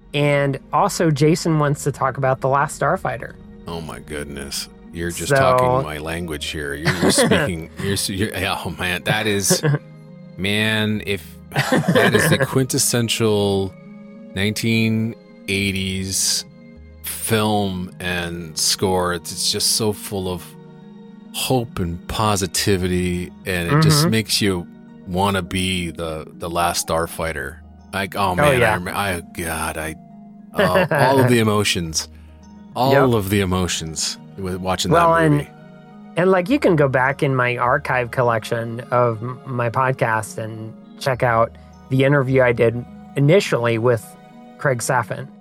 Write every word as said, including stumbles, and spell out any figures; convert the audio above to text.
And also, Jason wants to talk about The Last Starfighter. Oh my goodness. You're just So- talking my language here. You're, you're speaking. You're, you're. Oh man, that is, man. If that is the quintessential nineteen eighties film and score, it's, it's just so full of hope and positivity, and it Mm-hmm. just makes you want to be the the last Starfighter. Like, oh man, yeah. I, rem- I God, I uh, all of the emotions, all Yep. of the emotions with watching Well, that and movie. and like you can go back in my archive collection of m- my podcast and check out the interview I did initially with Craig Saffin.